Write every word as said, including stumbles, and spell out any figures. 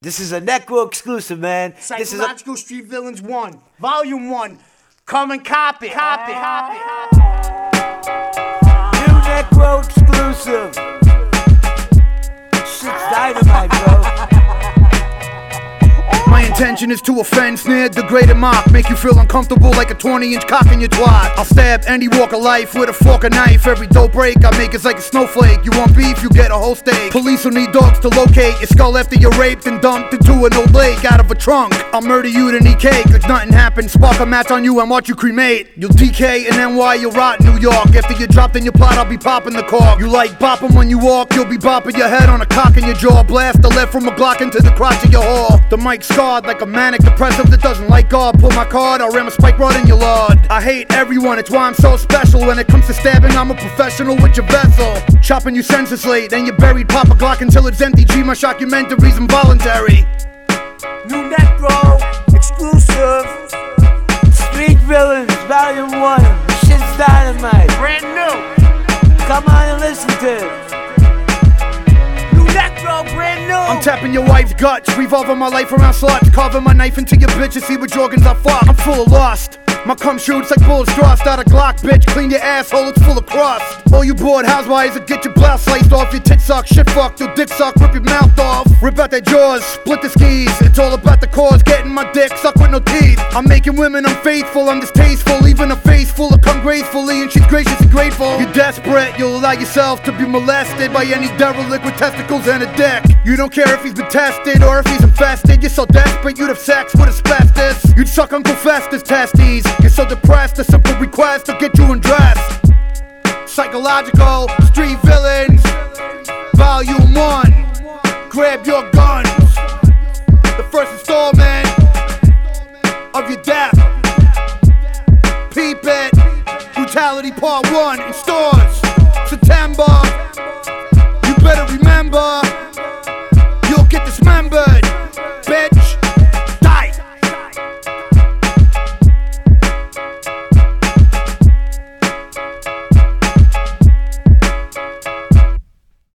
This is a Necro exclusive, man. Psychological this is a... Street Villains one, Volume one. Come and copy, copy, copy, copy. New Necro exclusive. Shit's dynamite, bro. My intention is to offend, snare, degrade, and mock. Make you feel uncomfortable like a twenty inch cock in your twat. I'll stab any walk of life with a fork or knife. Every dope break I make is like a snowflake. You want beef, you get a whole steak. Police will need dogs to locate your skull after you're raped and dumped into an old lake out of a trunk. I'll murder you to eat cake like nothing happened. Spark a match on you and watch you cremate. You'll D K in N Y, you'll rot in New York. After you're dropped in your plot, I'll be popping the cork. You like bopping when you walk, you'll be bopping your head on a cock in your jaw. Blast the lead from a Glock into the crotch of your whore. The mic scarred like a manic depressive that doesn't like God. Pull my card, I'll ram a spike rod in your lard. I hate everyone, it's why I'm so special. When it comes to stabbing, I'm a professional with your vessel. Chopping you senselessly, then you buried. Pop a Glock until it's empty. G, my shockumentary's involuntary. New Necro exclusive. Street Villains, Volume one. Shit's dynamite. Brand new. Come on and listen to it. Brand new. I'm tapping your wife's guts, revolving my life around sluts, carving my knife into your bitch to see which organs I fuck. I'm full of lust. My cum shoots like bullets thrust out a Glock, bitch. Clean your asshole, it's full of crust. All you bored housewives will get your blouse sliced off. Your tit suck, shit fuck, your dick suck, rip your mouth off. Rip out their jaws, split the skis. It's all about the cause, getting my dick sucked with no teeth. I'm making women unfaithful, I'm distasteful. Even a face full of cum gracefully, and she's gracious and grateful. You're desperate, you'll allow yourself to be molested by any derelict with testicles and a dick. You don't care if he's been tested or if he's infested. You're so desperate, you'd have sex with asbestos. You'd suck Uncle Festus testes. You're so depressed, a simple request to get you undressed. Psychological Street Villains, Volume one. Grab your guns. The first installment of your death. Peep it. Brutality Part one in stores September